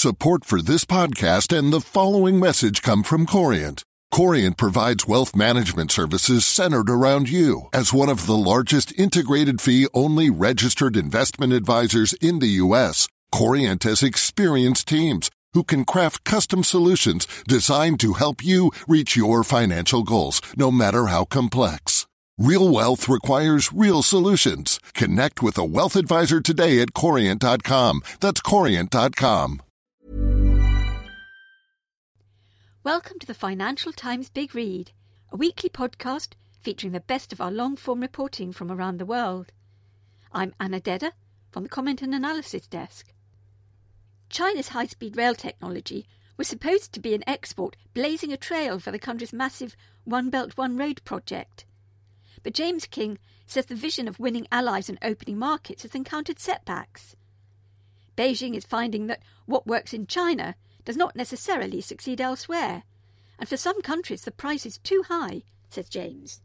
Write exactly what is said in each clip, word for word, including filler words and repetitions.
Support for this podcast and the following message come from Corient. Corient provides wealth management services centered around you. As one of the largest integrated fee-only registered investment advisors in the U S, Corient has experienced teams who can craft custom solutions designed to help you reach your financial goals, no matter how complex. Real wealth requires real solutions. Connect with a wealth advisor today at corient dot com. That's corient dot com. Welcome to the Financial Times Big Read, a weekly podcast featuring the best of our long-form reporting from around the world. I'm Anna Dedder from the Comment and Analysis Desk. China's high-speed rail technology was supposed to be an export blazing a trail for the country's massive One Belt One Road project. But James King says the vision of winning allies and opening markets has encountered setbacks. Beijing is finding that what works in China does not necessarily succeed elsewhere, and for some countries the price is too high, says James.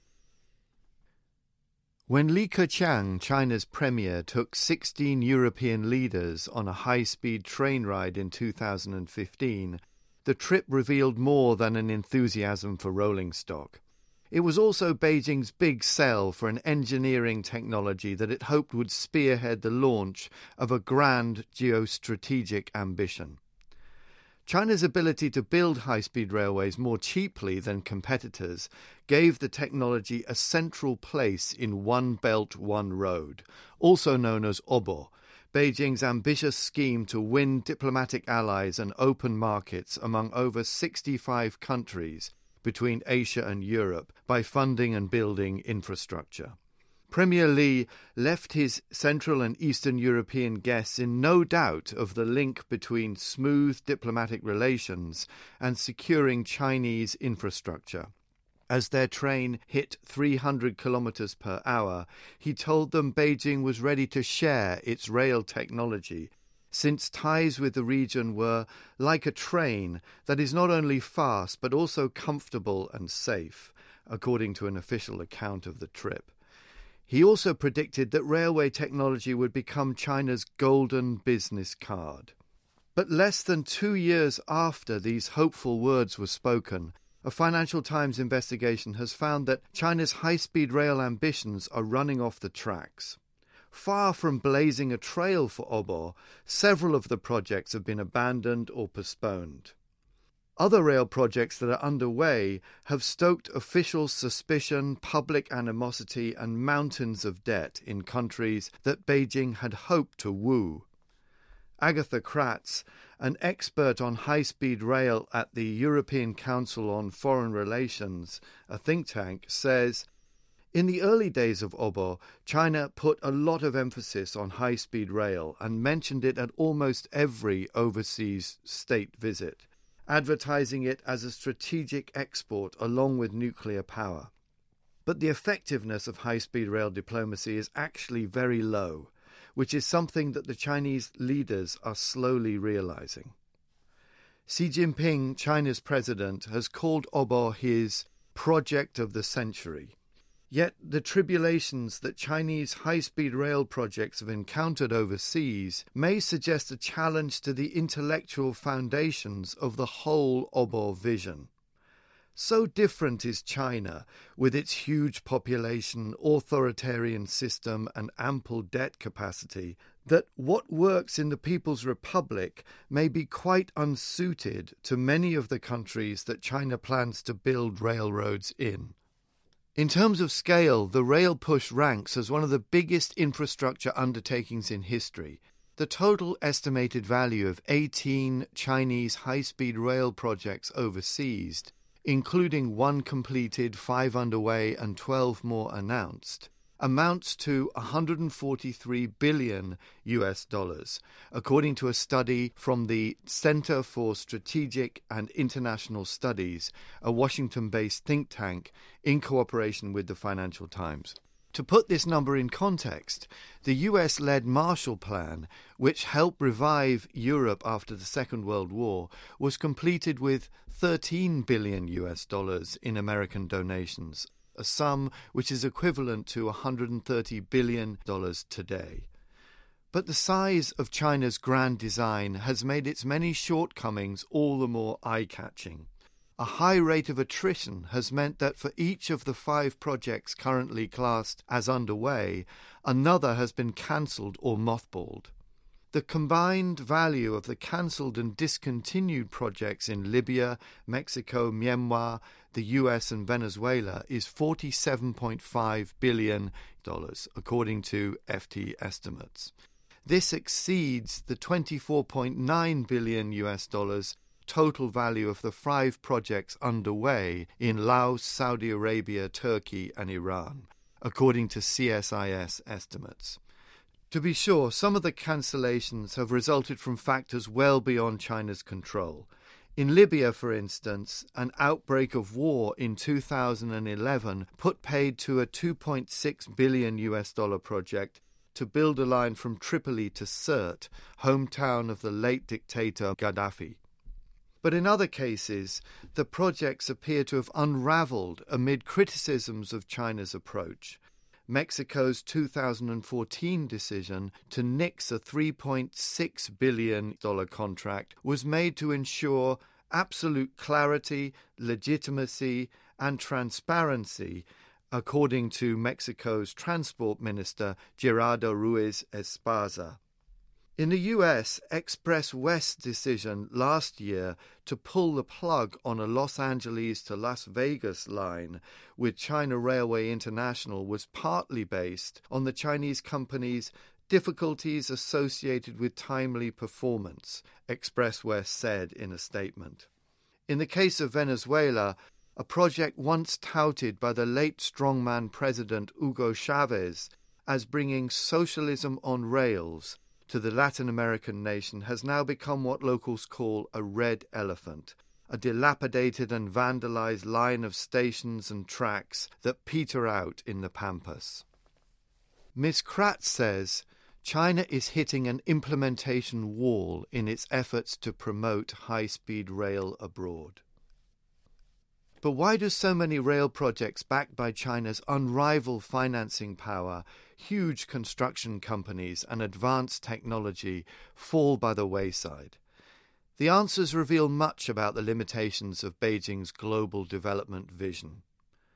When Li Keqiang, China's premier, took sixteen European leaders on a high-speed train ride in two thousand fifteen, the trip revealed more than an enthusiasm for rolling stock. It was also Beijing's big sell for an engineering technology that it hoped would spearhead the launch of a grand geostrategic ambition. China's ability to build high-speed railways more cheaply than competitors gave the technology a central place in One Belt, One Road, also known as O B O, Beijing's ambitious scheme to win diplomatic allies and open markets among over sixty-five countries between Asia and Europe by funding and building infrastructure. Premier Li left his Central and Eastern European guests in no doubt of the link between smooth diplomatic relations and securing Chinese infrastructure. As their train hit three hundred kilometers per hour, he told them Beijing was ready to share its rail technology, since ties with the region were like a train that is not only fast but also comfortable and safe, according to an official account of the trip. He also predicted that railway technology would become China's golden business card. But less than two years after these hopeful words were spoken, a Financial Times investigation has found that China's high-speed rail ambitions are running off the tracks. Far from blazing a trail for O B O, several of the projects have been abandoned or postponed. Other rail projects that are underway have stoked official suspicion, public animosity, and mountains of debt in countries that Beijing had hoped to woo. Agatha Kratz, an expert on high-speed rail at the European Council on Foreign Relations, a think tank, says, "In the early days of O B O, China put a lot of emphasis on high-speed rail and mentioned it at almost every overseas state visit, advertising it as a strategic export along with nuclear power. But the effectiveness of high-speed rail diplomacy is actually very low, which is something that the Chinese leaders are slowly realizing." Xi Jinping, China's president, has called O B O his project of the century. Yet the tribulations that Chinese high-speed rail projects have encountered overseas may suggest a challenge to the intellectual foundations of the whole O B O vision. So different is China, with its huge population, authoritarian system and ample debt capacity, that what works in the People's Republic may be quite unsuited to many of the countries that China plans to build railroads in. In terms of scale, the rail push ranks as one of the biggest infrastructure undertakings in history. The total estimated value of eighteen Chinese high-speed rail projects overseas, including one completed, five underway, and twelve more announced, amounts to one hundred forty-three billion U S dollars, according to a study from the Center for Strategic and International Studies, a Washington-based think tank in cooperation with the Financial Times. To put this number in context, the U S-led Marshall Plan, which helped revive Europe after the Second World War, was completed with thirteen billion U S dollars in American donations, a sum which is equivalent to one hundred thirty billion dollars today. But the size of China's grand design has made its many shortcomings all the more eye-catching. A high rate of attrition has meant that for each of the five projects currently classed as underway, another has been cancelled or mothballed. The combined value of the cancelled and discontinued projects in Libya, Mexico, Myanmar, the U S and Venezuela is forty-seven point five billion dollars, according to F T estimates. This exceeds the twenty-four point nine billion U S dollars total value of the five projects underway in Laos, Saudi Arabia, Turkey and Iran, according to C S I S estimates. To be sure, some of the cancellations have resulted from factors well beyond China's control. In Libya, for instance, an outbreak of war in two thousand eleven put paid to a two point six billion U S dollar project to build a line from Tripoli to Sirte, hometown of the late dictator Gaddafi. But in other cases, the projects appear to have unravelled amid criticisms of China's approach. Mexico's two thousand fourteen decision to nix a three point six billion dollars contract was made to ensure absolute clarity, legitimacy, and transparency, according to Mexico's Transport Minister Gerardo Ruiz Esparza. In the U S, Express West's decision last year to pull the plug on a Los Angeles to Las Vegas line with China Railway International was partly based on the Chinese company's difficulties associated with timely performance, Express West said in a statement. In the case of Venezuela, a project once touted by the late strongman President Hugo Chavez as bringing socialism on rails to the Latin American nation has now become what locals call a red elephant, a dilapidated and vandalized line of stations and tracks that peter out in the pampas. Miz Kratz says China is hitting an implementation wall in its efforts to promote high-speed rail abroad. But why do so many rail projects backed by China's unrivaled financing power, huge construction companies and advanced technology fall by the wayside? The answers reveal much about the limitations of Beijing's global development vision.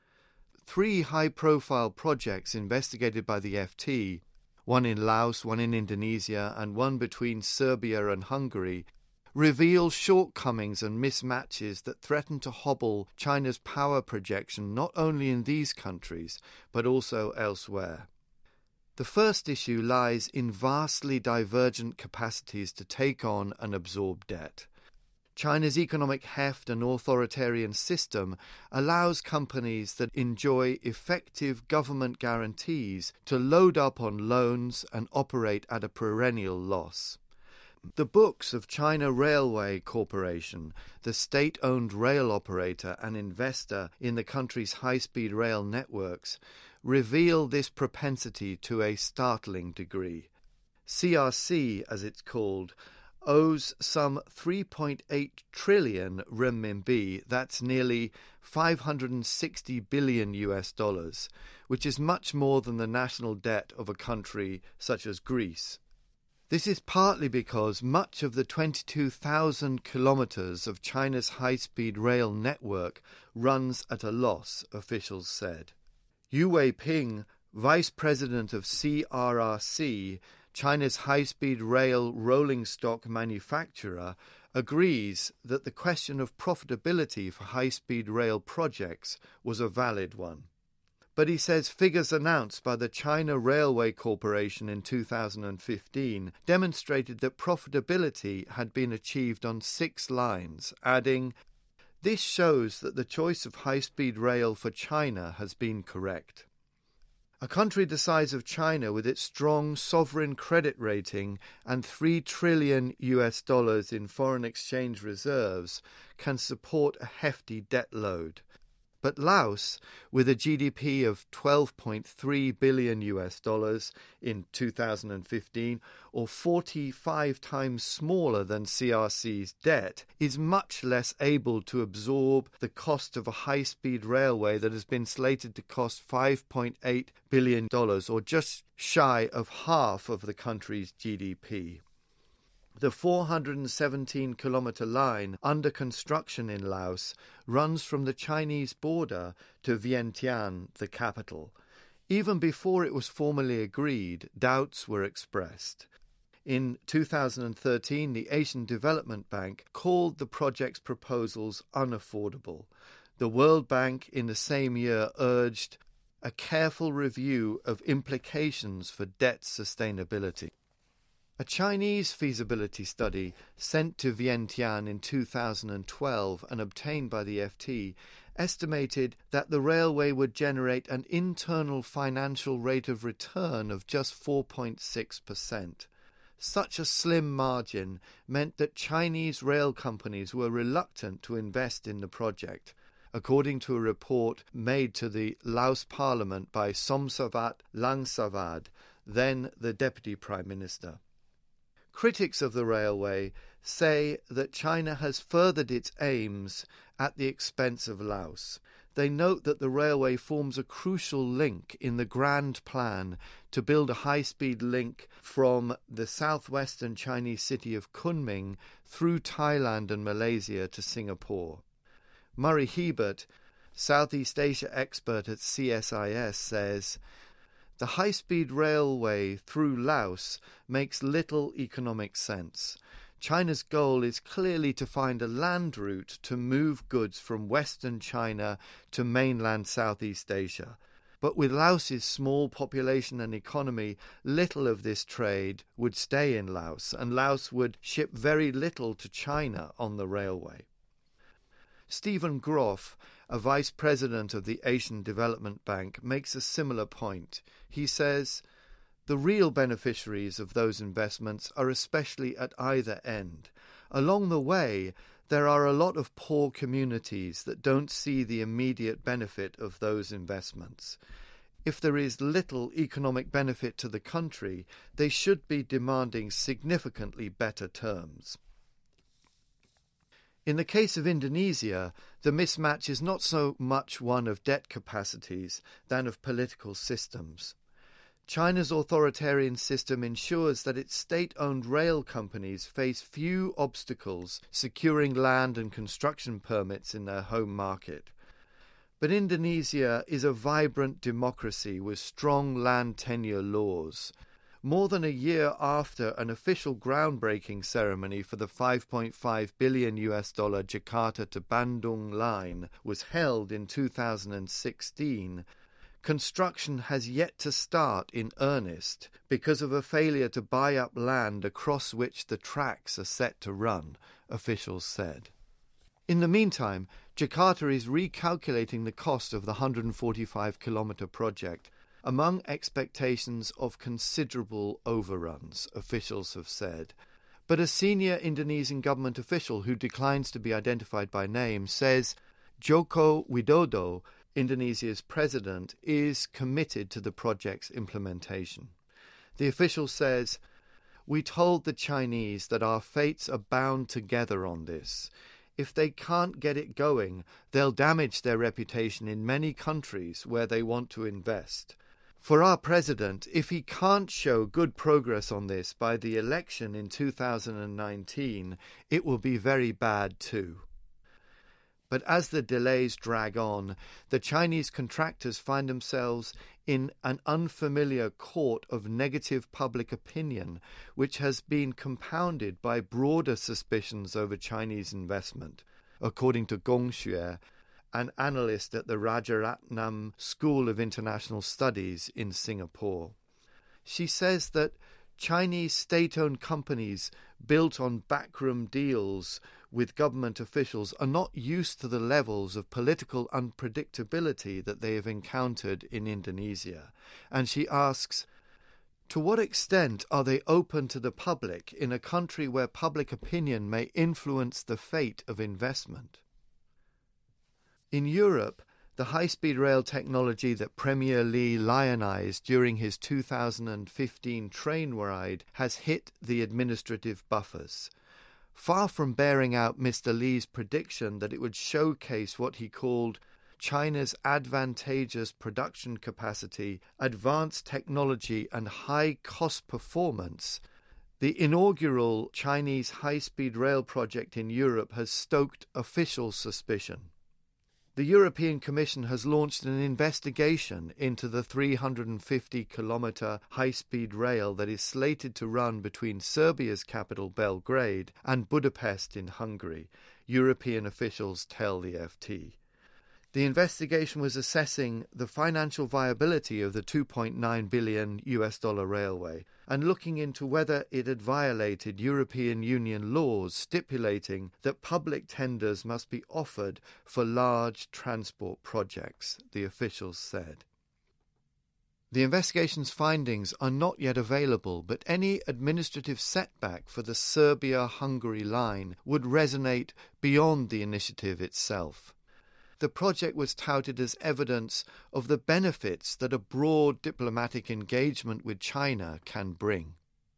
Three high-profile projects investigated by the F T, one in Laos, one in Indonesia, and one between Serbia and Hungary, reveal shortcomings and mismatches that threaten to hobble China's power projection not only in these countries, but also elsewhere. The first issue lies in vastly divergent capacities to take on and absorb debt. China's economic heft and authoritarian system allows companies that enjoy effective government guarantees to load up on loans and operate at a perennial loss. The books of China Railway Corporation, the state-owned rail operator and investor in the country's high-speed rail networks, reveal this propensity to a startling degree. C R C, as it's called, owes some three point eight trillion renminbi, that's nearly five hundred sixty billion U S dollars, which is much more than the national debt of a country such as Greece. This is partly because much of the twenty-two thousand kilometres of China's high-speed rail network runs at a loss, officials said. Yu Weiping, vice president of C R R C, China's high-speed rail rolling stock manufacturer, agrees that the question of profitability for high-speed rail projects was a valid one. But he says figures announced by the China Railway Corporation in two thousand fifteen demonstrated that profitability had been achieved on six lines, adding, "This shows that the choice of high-speed rail for China has been correct." A country the size of China, with its strong sovereign credit rating and three trillion U S dollars in foreign exchange reserves, can support a hefty debt load. But Laos, with a G D P of twelve point three billion U S dollars in two thousand fifteen, or forty-five times smaller than C R C's debt, is much less able to absorb the cost of a high-speed railway that has been slated to cost five point eight billion dollars, or just shy of half of the country's G D P. The four hundred seventeen kilometre line under construction in Laos runs from the Chinese border to Vientiane, the capital. Even before it was formally agreed, doubts were expressed. In two thousand thirteen, the Asian Development Bank called the project's proposals unaffordable. The World Bank in the same year urged a careful review of implications for debt sustainability. A Chinese feasibility study sent to Vientiane in two thousand twelve and obtained by the F T estimated that the railway would generate an internal financial rate of return of just four point six percent. Such a slim margin meant that Chinese rail companies were reluctant to invest in the project, according to a report made to the Laos Parliament by Somsavat Langsavad, then the Deputy Prime Minister. Critics of the railway say that China has furthered its aims at the expense of Laos. They note that the railway forms a crucial link in the grand plan to build a high-speed link from the southwestern Chinese city of Kunming through Thailand and Malaysia to Singapore. Murray Hebert, Southeast Asia expert at C S I S, says, "The high-speed railway through Laos makes little economic sense. China's goal is clearly to find a land route to move goods from Western China to mainland Southeast Asia. But with Laos's small population and economy, little of this trade would stay in Laos, and Laos would ship very little to China on the railway." Stephen Groff, a vice president of the Asian Development Bank, makes a similar point. He says, "The real beneficiaries of those investments are especially at either end. Along the way, there are a lot of poor communities that don't see the immediate benefit of those investments. If there is little economic benefit to the country, they should be demanding significantly better terms." In the case of Indonesia, the mismatch is not so much one of debt capacities than of political systems. China's authoritarian system ensures that its state-owned rail companies face few obstacles securing land and construction permits in their home market. But Indonesia is a vibrant democracy with strong land tenure laws. More than a year after an official groundbreaking ceremony for the five point five billion U S dollar Jakarta to Bandung line was held in two thousand sixteen, construction has yet to start in earnest because of a failure to buy up land across which the tracks are set to run, officials said. In the meantime, Jakarta is recalculating the cost of the one hundred forty-five kilometre project, among expectations of considerable overruns, officials have said. But a senior Indonesian government official who declines to be identified by name says Joko Widodo, Indonesia's president, is committed to the project's implementation. The official says, "We told the Chinese that our fates are bound together on this. If they can't get it going, they'll damage their reputation in many countries where they want to invest. For our president, if he can't show good progress on this by the election in two thousand nineteen, it will be very bad too." But as the delays drag on, the Chinese contractors find themselves in an unfamiliar court of negative public opinion, which has been compounded by broader suspicions over Chinese investment, according to Gong Xue, an analyst at the Rajaratnam School of International Studies in Singapore. She says that Chinese state-owned companies built on backroom deals with government officials are not used to the levels of political unpredictability that they have encountered in Indonesia. And she asks, to what extent are they open to the public in a country where public opinion may influence the fate of investment? In Europe, The high-speed rail technology that Premier Li lionized during his two thousand fifteen train ride has hit the administrative buffers. Far from bearing out Mister Li's prediction that it would showcase what he called China's advantageous production capacity, advanced technology and high cost performance, the inaugural Chinese high-speed rail project in Europe has stoked official suspicion. The European Commission has launched an investigation into the three hundred fifty kilometre high-speed rail that is slated to run between Serbia's capital Belgrade and Budapest in Hungary, European officials tell the F T. The investigation was assessing the financial viability of the two point nine billion U S dollar railway and looking into whether it had violated European Union laws stipulating that public tenders must be offered for large transport projects, the officials said. The investigation's findings are not yet available, but any administrative setback for the Serbia-Hungary line would resonate beyond the initiative itself. The project was touted as evidence of the benefits that a broad diplomatic engagement with China can bring.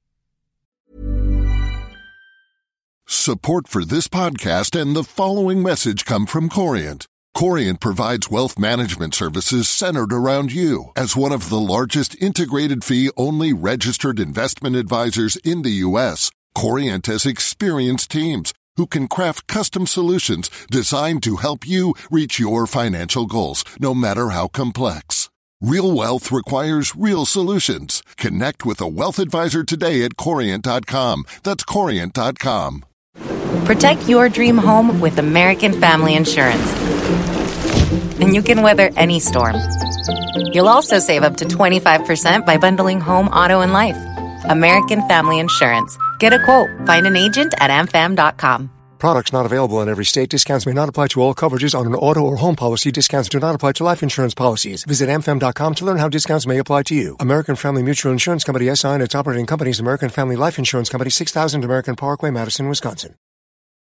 Support for this podcast and the following message come from Corient. Corient provides wealth management services centered around you. As one of the largest integrated fee-only registered investment advisors in the U S, Corient has experienced teams who can craft custom solutions designed to help you reach your financial goals, no matter how complex. Real wealth requires real solutions. Connect with a wealth advisor today at Corient dot com. That's Corient dot com. Protect your dream home with American Family Insurance. And you can weather any storm. You'll also save up to twenty-five percent by bundling home, auto, and life. American Family Insurance. Get a quote. Find an agent at am fam dot com. Products not available in every state. Discounts may not apply to all coverages on an auto or home policy. Discounts do not apply to life insurance policies. Visit am fam dot com to learn how discounts may apply to you. American Family Mutual Insurance Company S I and its operating companies, American Family Life Insurance Company, six thousand American Parkway, Madison, Wisconsin.